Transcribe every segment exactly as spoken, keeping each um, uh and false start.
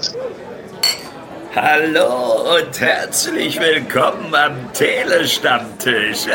Hallo und herzlich willkommen am Telestammtisch.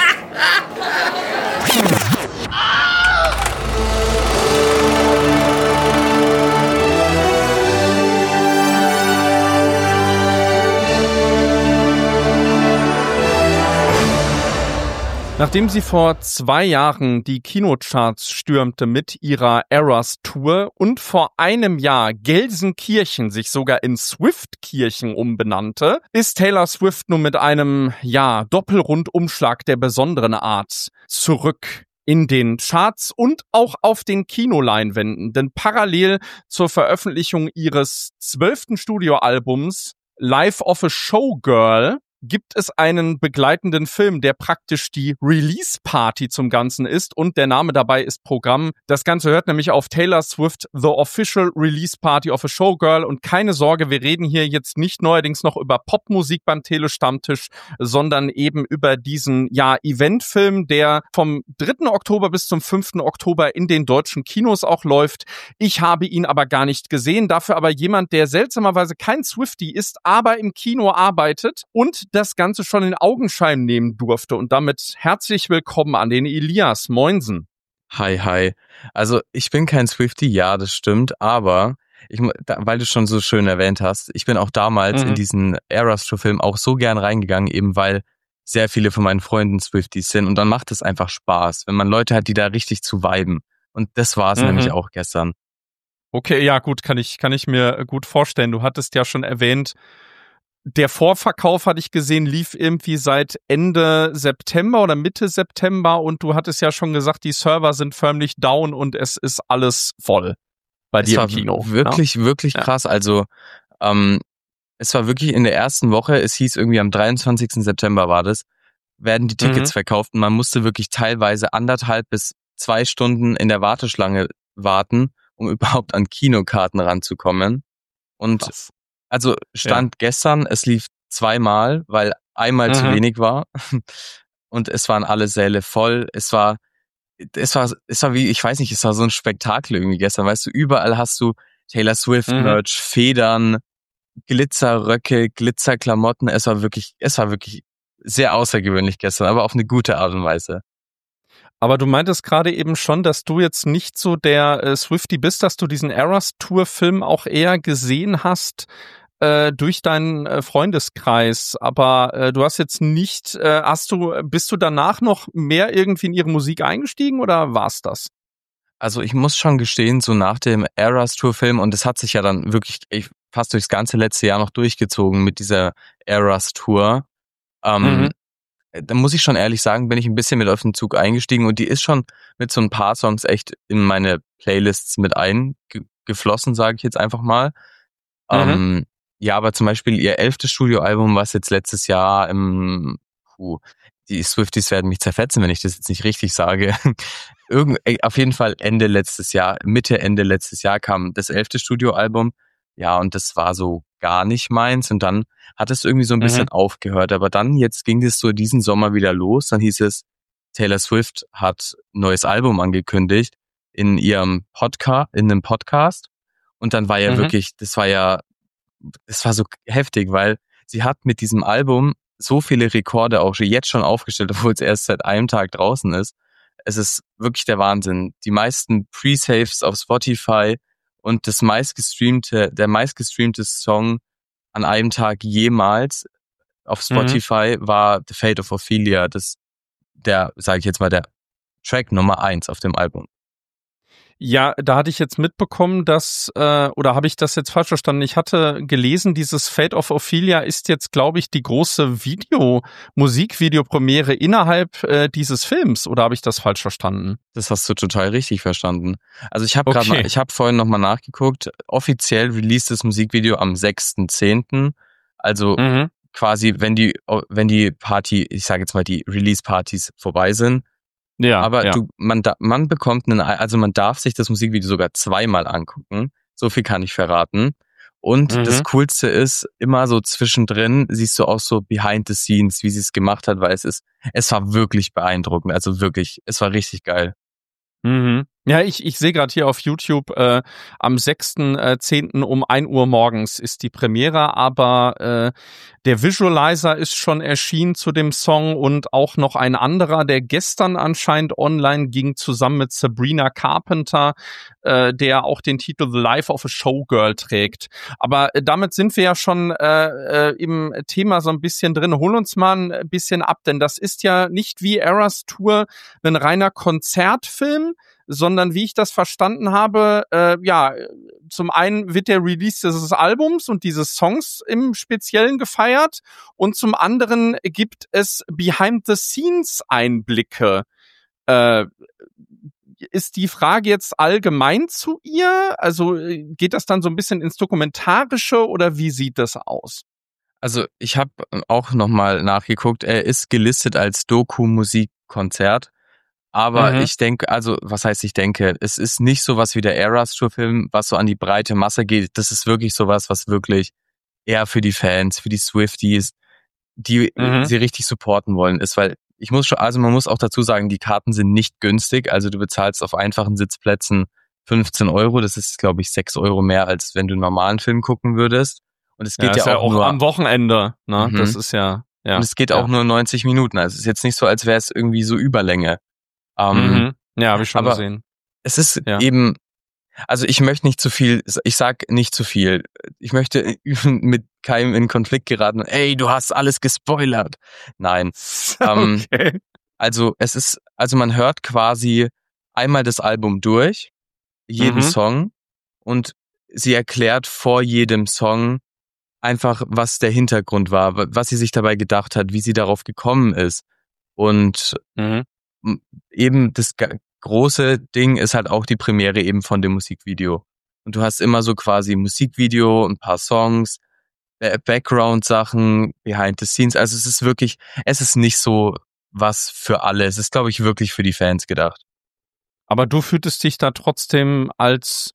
Nachdem sie vor zwei Jahren die Kinocharts stürmte mit ihrer Eras Tour und vor einem Jahr Gelsenkirchen sich sogar in Swift-Kirchen umbenannte, ist Taylor Swift nun mit einem, ja, Doppelrundumschlag der besonderen Art zurück in den Charts und auch auf den Kinoleinwänden. Denn parallel zur Veröffentlichung ihres zwölften Studioalbums Life of a Showgirl gibt es einen begleitenden Film, der praktisch die Release-Party zum Ganzen ist und der Name dabei ist Programm. Das Ganze hört nämlich auf Taylor Swift The Official Release Party of a Showgirl und keine Sorge, wir reden hier jetzt nicht neuerdings noch über Popmusik beim Telestammtisch, sondern eben über diesen, ja, Eventfilm, der vom dritten Oktober bis zum fünften Oktober in den deutschen Kinos auch läuft. Ich habe ihn aber gar nicht gesehen, dafür aber jemand, der seltsamerweise kein Swiftie ist, aber im Kino arbeitet und das Ganze schon in Augenschein nehmen durfte. Und damit herzlich willkommen an den Elias. Moinsen. Hi, hi. Also ich bin kein Swiftie, ja, das stimmt, aber ich, da, weil du schon so schön erwähnt hast, ich bin auch damals mhm. in diesen Eras Tour Film auch so gern reingegangen, eben weil sehr viele von meinen Freunden Swifties sind und dann macht es einfach Spaß, wenn man Leute hat, die da richtig zu viben. Und das war es mhm. nämlich auch gestern. Okay, ja gut, kann ich, kann ich mir gut vorstellen. Du hattest ja schon erwähnt, der Vorverkauf, hatte ich gesehen, lief irgendwie seit Ende September oder Mitte September und du hattest ja schon gesagt, die Server sind förmlich down und es ist alles voll bei es dir war im Kino. Wirklich, ja? wirklich krass. Ja. Also ähm, es war wirklich in der ersten Woche, es hieß irgendwie am dreiundzwanzigsten September war das, werden die Tickets mhm. verkauft und man musste wirklich teilweise anderthalb bis zwei Stunden in der Warteschlange warten, um überhaupt an Kinokarten ranzukommen. Und krass. Also stand ja. gestern, es lief zweimal, weil einmal mhm. zu wenig war und es waren alle Säle voll. Es war, es war, es war wie, ich weiß nicht, es war so ein Spektakel irgendwie gestern. Weißt du, überall hast du Taylor Swift Merch, mhm. Federn, Glitzerröcke, Glitzerklamotten. Es war wirklich, es war wirklich sehr außergewöhnlich gestern, aber auf eine gute Art und Weise. Aber du meintest gerade eben schon, dass du jetzt nicht so der äh, Swiftie bist, dass du diesen Eras Tour Film auch eher gesehen hast äh, durch deinen äh, Freundeskreis. Aber äh, du hast jetzt nicht, äh, hast du, bist du danach noch mehr irgendwie in ihre Musik eingestiegen oder war's das? Also ich muss schon gestehen, so nach dem Eras Tour Film, und das hat sich ja dann wirklich fast durchs ganze letzte Jahr noch durchgezogen mit dieser Eras Tour. Ähm, mhm. Da muss ich schon ehrlich sagen, bin ich ein bisschen mit auf den Zug eingestiegen und die ist schon mit so ein paar Songs echt in meine Playlists mit eingeflossen, sage ich jetzt einfach mal. Mhm. Ähm, ja, aber zum Beispiel ihr elftes Studioalbum, was jetzt letztes Jahr im, puh, die Swifties werden mich zerfetzen, wenn ich das jetzt nicht richtig sage. Irgend, auf jeden Fall Ende letztes Jahr, Mitte, Ende letztes Jahr kam das elfte Studioalbum. Ja, und das war so gar nicht meins. Und dann hat es irgendwie so ein bisschen mhm. aufgehört. Aber dann, jetzt ging es so diesen Sommer wieder los. Dann hieß es, Taylor Swift hat ein neues Album angekündigt in ihrem Podcast, in einem Podcast. Und dann war ja mhm. wirklich, das war ja, das war so heftig, weil sie hat mit diesem Album so viele Rekorde auch jetzt schon aufgestellt, obwohl es erst seit einem Tag draußen ist. Es ist wirklich der Wahnsinn. Die meisten Pre-Saves auf Spotify und das meistgestreamte, der meistgestreamte Song an einem Tag jemals auf Spotify mhm. war The Fate of Ophelia, das, der, sage ich jetzt mal, der Track Nummer eins auf dem Album. Ja, da hatte ich jetzt mitbekommen, dass, äh, oder habe ich das jetzt falsch verstanden? Ich hatte gelesen, dieses Fate of Ophelia ist jetzt, glaube ich, die große Video, Musikvideopremiere innerhalb äh, dieses Films, oder habe ich das falsch verstanden? Das hast du total richtig verstanden. Also ich habe okay. gerade mal, ich habe vorhin nochmal nachgeguckt, offiziell released das Musikvideo am sechsten zehnten Also mhm. quasi, wenn die, wenn die Party, ich sage jetzt mal, die Release-Partys vorbei sind. Ja, aber ja. du, man, da, man bekommt einen, also man darf sich das Musikvideo sogar zweimal angucken. So viel kann ich verraten. Und mhm. das Coolste ist, immer so zwischendrin siehst du auch so behind the scenes, wie sie es gemacht hat, weil es ist, es war wirklich beeindruckend. Also wirklich, es war richtig geil. Mhm. Ja, ich, ich sehe gerade hier auf YouTube, äh, am sechsten zehnten um ein Uhr morgens ist die Premiere, aber äh, der Visualizer ist schon erschienen zu dem Song und auch noch ein anderer, der gestern anscheinend online ging, zusammen mit Sabrina Carpenter, äh, der auch den Titel The Life of a Showgirl trägt. Aber äh, damit sind wir ja schon äh, äh, im Thema so ein bisschen drin. Hol uns mal ein bisschen ab, denn das ist ja nicht wie Eras Tour ein reiner Konzertfilm, sondern wie ich das verstanden habe, äh, ja, zum einen wird der Release dieses Albums und dieses Songs im Speziellen gefeiert und zum anderen gibt es Behind-the-Scenes-Einblicke. Äh, ist die Frage jetzt allgemein zu ihr? Also geht das dann so ein bisschen ins Dokumentarische oder wie sieht das aus? Also ich habe auch nochmal nachgeguckt, er ist gelistet als Doku-Musikkonzert. Aber Mhm. ich denke, also was heißt ich denke, es ist nicht sowas wie der Eras Tour Film, was so an die breite Masse geht. Das ist wirklich sowas, was wirklich eher für die Fans, für die Swifties, die Mhm. sie richtig supporten wollen, ist, weil ich muss schon, also man muss auch dazu sagen, die Karten sind nicht günstig. Also du bezahlst auf einfachen Sitzplätzen fünfzehn Euro. Das ist, glaube ich, sechs Euro mehr, als wenn du einen normalen Film gucken würdest. Und es geht Ja, ja, ist ja auch auch nur am Wochenende, ne? Mhm. Das ist ja, ja. Und es geht ja. auch nur neunzig Minuten. Also es ist jetzt nicht so, als wäre es irgendwie so Überlänge. Ähm, Mhm. Ja, habe ich schon aber gesehen. es ist Ja. eben, also ich möchte nicht zu viel, ich sag nicht zu viel. Ich möchte mit keinem in Konflikt geraten. Ey, du hast alles gespoilert. Nein. Ähm, Okay. also es ist, also man hört quasi einmal das Album durch, jeden Mhm. Song, und sie erklärt vor jedem Song einfach, was der Hintergrund war, wa- was sie sich dabei gedacht hat, wie sie darauf gekommen ist. Und Mhm. m- eben das ga- große Ding ist halt auch die Premiere eben von dem Musikvideo. Und du hast immer so quasi Musikvideo, ein paar Songs, Ba- Background-Sachen, Behind the Scenes. Also es ist wirklich, es ist nicht so was für alle. Es ist, glaube ich, wirklich für die Fans gedacht. Aber du fühltest dich da trotzdem als,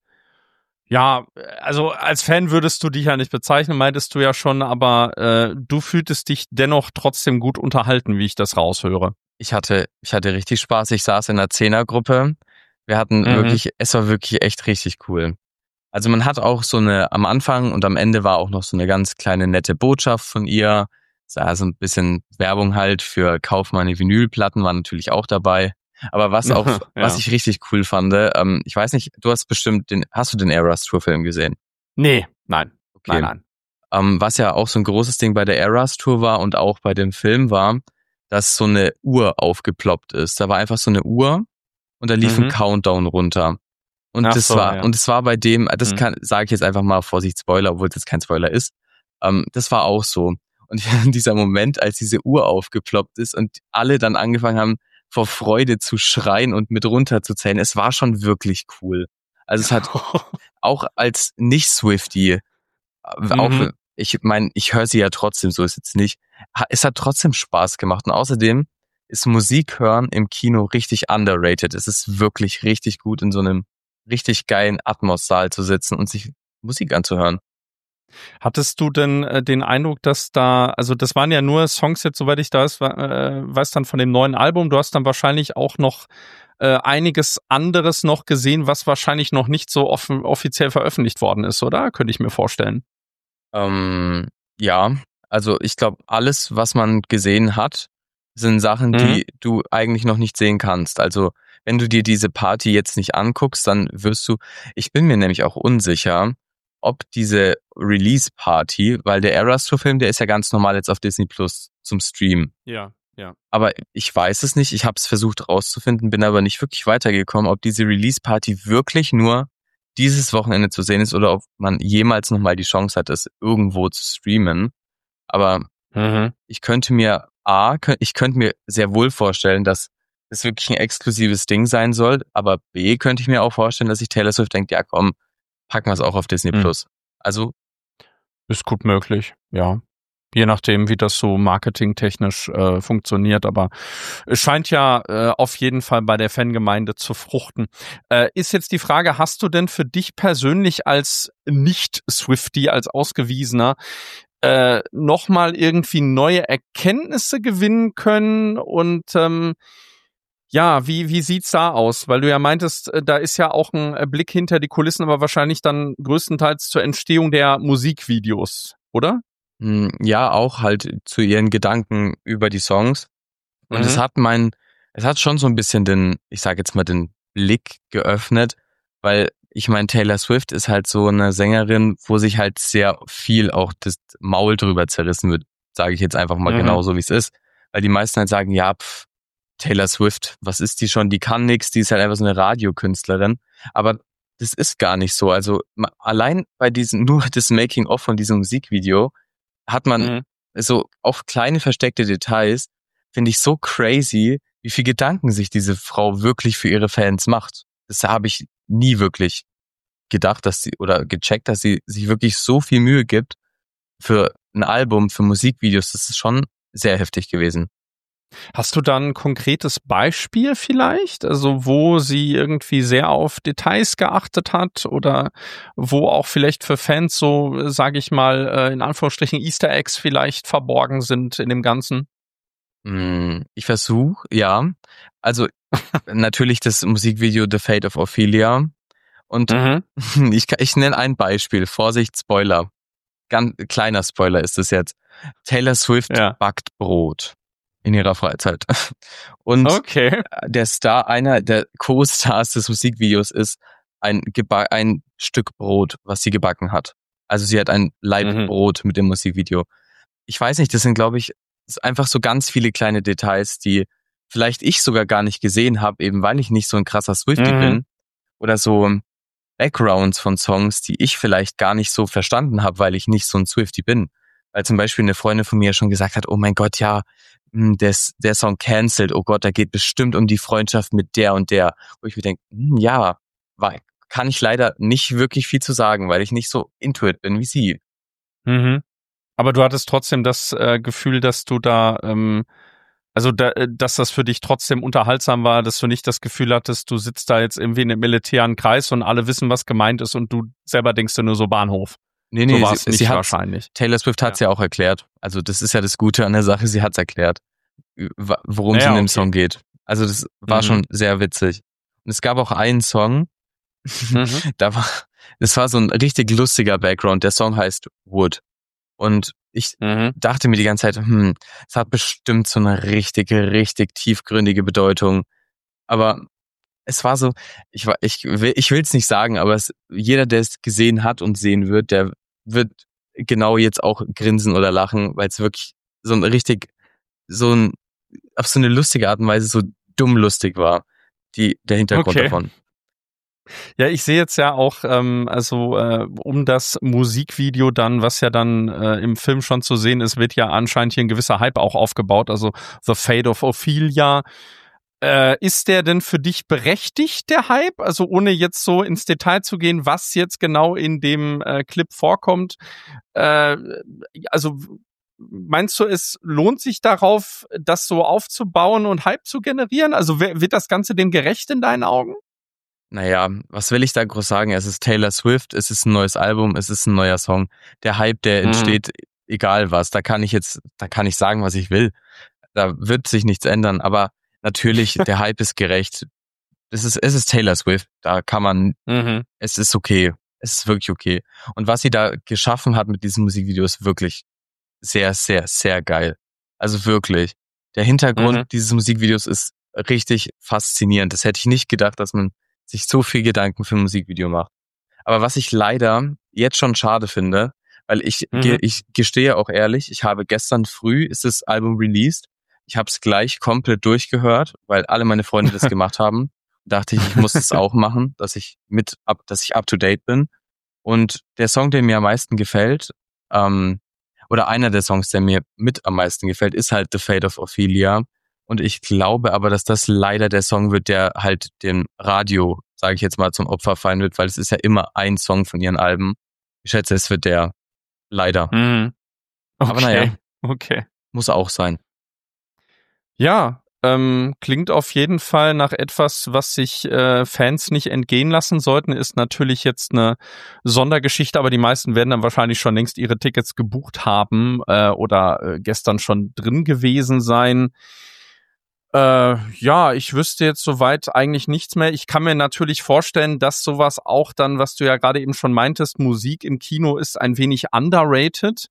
ja, also als Fan würdest du dich ja nicht bezeichnen, meintest du ja schon, aber äh, du fühltest dich dennoch trotzdem gut unterhalten, wie ich das raushöre. Ich hatte, ich hatte richtig Spaß. Ich saß in einer Zehnergruppe. Wir hatten Mhm. wirklich, es war wirklich echt richtig cool. Also man hat auch so eine, am Anfang und am Ende war auch noch so eine ganz kleine nette Botschaft von ihr. Also ein bisschen Werbung halt für Kauf meine Vinylplatten war natürlich auch dabei. Aber was auch, Ja. was ich richtig cool fand, ähm, ich weiß nicht, du hast bestimmt den, hast du den Eras Tour Film gesehen? Nee, nein. Okay. Nein, nein. Ähm, was ja auch so ein großes Ding bei der Eras Tour war und auch bei dem Film war, dass so eine Uhr aufgeploppt ist. Da war einfach so eine Uhr und da lief Mhm. ein Countdown runter. Und Ach das so, war, ja. und es war bei dem, das Mhm. kann, sage ich jetzt einfach mal, Vorsicht, Spoiler, obwohl es jetzt kein Spoiler ist. Ähm, das war auch so. Und dieser Moment, als diese Uhr aufgeploppt ist und alle dann angefangen haben, vor Freude zu schreien und mit runterzuzählen, es war schon wirklich cool. Also es hat auch als Nicht-Swiftie, auch, Mhm. ich meine, ich höre sie ja trotzdem, so ist jetzt nicht. Ha- Es hat trotzdem Spaß gemacht. Und außerdem ist Musik hören im Kino richtig underrated. Es ist wirklich richtig gut, in so einem richtig geilen Atmos-Saal zu sitzen und sich Musik anzuhören. Hattest du denn äh, den Eindruck, dass da, also das waren ja nur Songs jetzt, soweit ich da ist, wa- äh, weiß dann von dem neuen Album, du hast dann wahrscheinlich auch noch äh, einiges anderes noch gesehen, was wahrscheinlich noch nicht so offen, offiziell veröffentlicht worden ist, oder? Könnte ich mir vorstellen. Ähm, ja, also ich glaube, alles, was man gesehen hat, sind Sachen, Mhm. die du eigentlich noch nicht sehen kannst. Also wenn du dir diese Party jetzt nicht anguckst, dann wirst du, ich bin mir nämlich auch unsicher, ob diese Release-Party, weil der Eras Tour-Film, der ist ja ganz normal jetzt auf Disney Plus zum Stream. Ja, ja. Aber ich weiß es nicht, ich habe es versucht rauszufinden, bin aber nicht wirklich weitergekommen, ob diese Release-Party wirklich nur dieses Wochenende zu sehen ist oder ob man jemals nochmal die Chance hat, es irgendwo zu streamen. Aber Mhm. ich könnte mir, A, kö- ich könnte mir sehr wohl vorstellen, dass es wirklich ein exklusives Ding sein soll, aber B, könnte ich mir auch vorstellen, dass sich Taylor Swift denkt, ja komm, packen wir es auch auf Disney Mhm. Plus. Also, Ist gut möglich, ja. Je nachdem, wie das so marketingtechnisch äh, funktioniert, aber es scheint ja äh, auf jeden Fall bei der Fangemeinde zu fruchten. Äh, ist jetzt die Frage, hast du denn für dich persönlich als Nicht-Swiftie, als Ausgewiesener, äh, nochmal irgendwie neue Erkenntnisse gewinnen können und ähm, Ja, wie, wie sieht's da aus? Weil du ja meintest, da ist ja auch ein Blick hinter die Kulissen, aber wahrscheinlich dann größtenteils zur Entstehung der Musikvideos, oder? Ja, auch halt zu ihren Gedanken über die Songs. Und mhm. es hat mein, es hat schon so ein bisschen den, ich sage jetzt mal, den Blick geöffnet, weil ich meine, Taylor Swift ist halt so eine Sängerin, wo sich halt sehr viel auch das Maul drüber zerrissen wird, sage ich jetzt einfach mal mhm. genau so, wie es ist. Weil die meisten halt sagen, ja, pff, Taylor Swift, was ist die schon? Die kann nix, die ist halt einfach so eine Radiokünstlerin. Aber das ist gar nicht so. Also allein bei diesem, nur das Making-of von diesem Musikvideo hat man mhm. so auf kleine versteckte Details, finde ich so crazy, wie viel Gedanken sich diese Frau wirklich für ihre Fans macht. Das habe ich nie wirklich gedacht, dass sie oder gecheckt, dass sie sich wirklich so viel Mühe gibt für ein Album, für Musikvideos. Das ist schon sehr heftig gewesen. Hast du dann ein konkretes Beispiel vielleicht? Also wo sie irgendwie sehr auf Details geachtet hat oder wo auch vielleicht für Fans so, sage ich mal, in Anführungsstrichen Easter Eggs vielleicht verborgen sind in dem Ganzen? Ich versuche, ja. Also natürlich das Musikvideo The Fate of Ophelia. Und mhm. ich, ich nenne ein Beispiel. Vorsicht, Spoiler. Ganz kleiner Spoiler ist es jetzt. Taylor Swift ja. backt Brot in ihrer Freizeit. Und okay. der Star, einer der Co-Stars des Musikvideos ist ein, Geba- ein Stück Brot, was sie gebacken hat. Also sie hat ein Laib mhm. Brot mit dem Musikvideo. Ich weiß nicht, das sind, glaube ich, einfach so ganz viele kleine Details, die vielleicht ich sogar gar nicht gesehen habe, eben weil ich nicht so ein krasser Swiftie mhm. bin. Oder so Backgrounds von Songs, die ich vielleicht gar nicht so verstanden habe, weil ich nicht so ein Swiftie bin. Weil zum Beispiel eine Freundin von mir schon gesagt hat, oh mein Gott, ja, der, der Song Cancelled, oh Gott, da geht bestimmt um die Freundschaft mit der und der. Wo ich mir denke, ja, war, kann ich leider nicht wirklich viel zu sagen, weil ich nicht so into it bin wie sie. Mhm. Aber du hattest trotzdem das äh, Gefühl, dass du da, ähm, also da, dass das für dich trotzdem unterhaltsam war, dass du nicht das Gefühl hattest, du sitzt da jetzt irgendwie in einem elitären Kreis und alle wissen, was gemeint ist und du selber denkst dir nur so Bahnhof. Nee, nee, so war es sie, nicht sie wahrscheinlich. Taylor Swift hat es ja. ja auch erklärt. Also das ist ja das Gute an der Sache, sie hat es erklärt, worum es ja, in dem okay. Song geht. Also das war mhm. schon sehr witzig. Und es gab auch einen Song, mhm. da war, das war so ein richtig lustiger Background. Der Song heißt Wood. Und ich mhm. dachte mir die ganze Zeit, hm, es hat bestimmt so eine richtig, richtig tiefgründige Bedeutung. Aber es war so, ich war, ich will, ich will es nicht sagen, aber es, jeder, der es gesehen hat und sehen wird, der wird genau jetzt auch grinsen oder lachen, weil es wirklich so ein richtig, so ein, auf so eine lustige Art und Weise so dumm lustig war, die, der Hintergrund okay. davon. Ja, ich sehe jetzt ja auch, ähm, also äh, um das Musikvideo dann, was ja dann äh, im Film schon zu sehen ist, wird ja anscheinend hier ein gewisser Hype auch aufgebaut, also The Fate of Ophelia. Äh, ist der denn für dich berechtigt, der Hype? Also ohne jetzt so ins Detail zu gehen, was jetzt genau in dem äh, Clip vorkommt. Äh, also meinst du, es lohnt sich darauf, das so aufzubauen und Hype zu generieren? Also wird das Ganze dem gerecht in deinen Augen? Naja, was will ich da groß sagen? Es ist Taylor Swift, es ist ein neues Album, es ist ein neuer Song. Der Hype, der entsteht, mhm. egal was. Da kann ich jetzt, da kann ich sagen, was ich will. Da wird sich nichts ändern. Aber natürlich, der Hype ist gerecht. Es ist, es ist Taylor Swift. Da kann man, mhm. es ist okay. Es ist wirklich okay. Und was sie da geschaffen hat mit diesem Musikvideo ist wirklich sehr, sehr, sehr geil. Also wirklich. Der Hintergrund mhm. dieses Musikvideos ist richtig faszinierend. Das hätte ich nicht gedacht, dass man sich so viel Gedanken für ein Musikvideo macht. Aber was ich leider jetzt schon schade finde, weil ich, mhm. ge, ich gestehe auch ehrlich, ich habe gestern früh, ist das Album released, ich habe es gleich komplett durchgehört, weil alle meine Freunde das gemacht haben. Dachte ich, ich muss es auch machen, dass ich mit, up, dass ich up to date bin. Und der Song, der mir am meisten gefällt, ähm, oder einer der Songs, der mir mit am meisten gefällt, ist halt The Fate of Ophelia. Und ich glaube aber, dass das leider der Song wird, der halt dem Radio, sage ich jetzt mal, zum Opfer fallen wird, weil es ist ja immer ein Song von ihren Alben. Ich schätze, es wird der. Leider. Mhm. Okay. Aber naja, okay. Muss auch sein. Ja, ähm, klingt auf jeden Fall nach etwas, was sich äh, Fans nicht entgehen lassen sollten, ist natürlich jetzt eine Sondergeschichte, aber die meisten werden dann wahrscheinlich schon längst ihre Tickets gebucht haben äh, oder äh, gestern schon drin gewesen sein. Äh, ja, ich wüsste jetzt soweit eigentlich nichts mehr. Ich kann mir natürlich vorstellen, dass sowas auch dann, was du ja gerade eben schon meintest, Musik im Kino ist ein wenig underrated.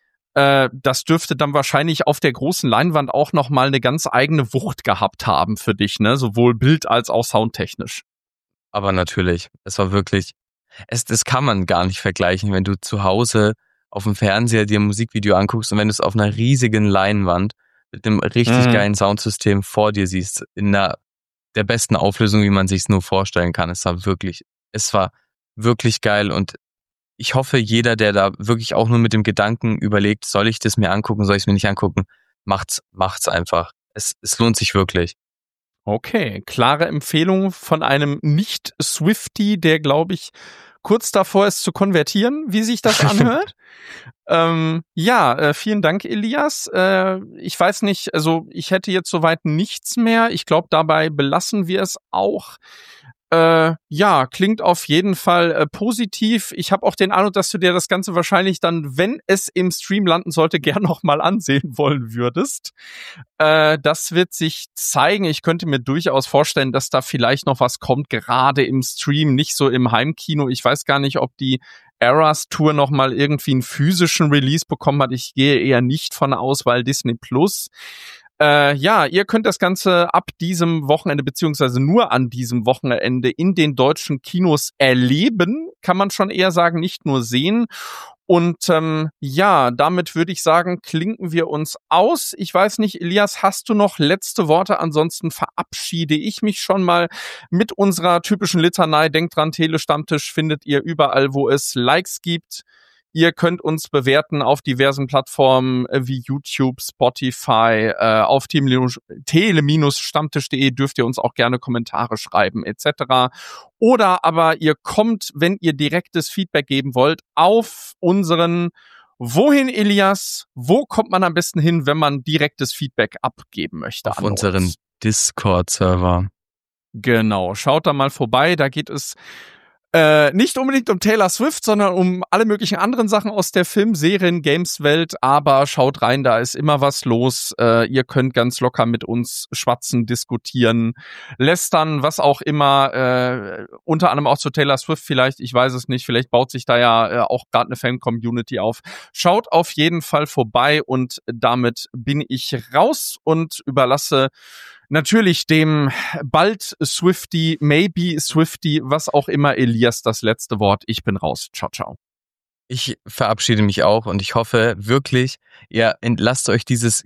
Äh, das dürfte dann wahrscheinlich auf der großen Leinwand auch nochmal eine ganz eigene Wucht gehabt haben für dich, ne? Sowohl bild- als auch soundtechnisch. Aber natürlich, es war wirklich, es, das kann man gar nicht vergleichen, wenn du zu Hause auf dem Fernseher dir ein Musikvideo anguckst und wenn du es auf einer riesigen Leinwand mit einem richtig Mhm. geilen Soundsystem vor dir siehst, in einer, der besten Auflösung, wie man sich es nur vorstellen kann. Es war wirklich, es war wirklich geil und ich hoffe, jeder, der da wirklich auch nur mit dem Gedanken überlegt, soll ich das mir angucken, soll ich es mir nicht angucken, macht's, macht's einfach. Es, es lohnt sich wirklich. Okay, klare Empfehlung von einem Nicht-Swiftie, der, glaube ich, kurz davor ist zu konvertieren, wie sich das anhört. ähm, ja, äh, vielen Dank, Elias. Äh, ich weiß nicht, also ich hätte jetzt soweit nichts mehr. Ich glaube, dabei belassen wir es auch. Äh, ja, klingt auf jeden Fall äh, positiv. Ich habe auch den Eindruck, dass du dir das Ganze wahrscheinlich dann, wenn es im Stream landen sollte, gern noch mal ansehen wollen würdest. Äh, das wird sich zeigen. Ich könnte mir durchaus vorstellen, dass da vielleicht noch was kommt, gerade im Stream, nicht so im Heimkino. Ich weiß gar nicht, ob die Eras Tour noch mal irgendwie einen physischen Release bekommen hat. Ich gehe eher nicht von aus, weil Disney Plus. Äh, ja, ihr könnt das Ganze ab diesem Wochenende beziehungsweise nur an diesem Wochenende in den deutschen Kinos erleben, kann man schon eher sagen, nicht nur sehen. Und ähm, ja, damit würde ich sagen, klinken wir uns aus. Ich weiß nicht, Elias, hast du noch letzte Worte? Ansonsten verabschiede ich mich schon mal mit unserer typischen Litanei. Denkt dran, Telestammtisch findet ihr überall, wo es Likes gibt. Ihr könnt uns bewerten auf diversen Plattformen wie YouTube, Spotify, äh, auf tele-stammtisch punkt de dürft ihr uns auch gerne Kommentare schreiben et cetera. Oder aber ihr kommt, wenn ihr direktes Feedback geben wollt, auf unseren Wohin, Elias? Wo kommt man am besten hin, wenn man direktes Feedback abgeben möchte? Auf unseren Discord-Server. Genau, schaut da mal vorbei, da geht es Äh, nicht unbedingt um Taylor Swift, sondern um alle möglichen anderen Sachen aus der Film-, Serien-, Games-Welt. Aber schaut rein, da ist immer was los. Äh, ihr könnt ganz locker mit uns schwatzen, diskutieren, lästern, was auch immer. Äh, unter anderem auch zu Taylor Swift vielleicht, ich weiß es nicht. Vielleicht baut sich da ja äh, auch gerade eine Fan-Community auf. Schaut auf jeden Fall vorbei und damit bin ich raus und überlasse natürlich dem bald Swiftie, maybe Swiftie, was auch immer, Elias, das letzte Wort. Ich bin raus. Ciao, ciao. Ich verabschiede mich auch und ich hoffe wirklich, ihr lasst euch dieses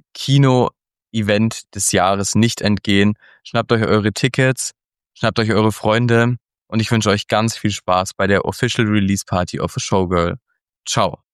Kino-Event des Jahres nicht entgehen. Schnappt euch eure Tickets, schnappt euch eure Freunde und ich wünsche euch ganz viel Spaß bei der Official Release Party of a Showgirl. Ciao.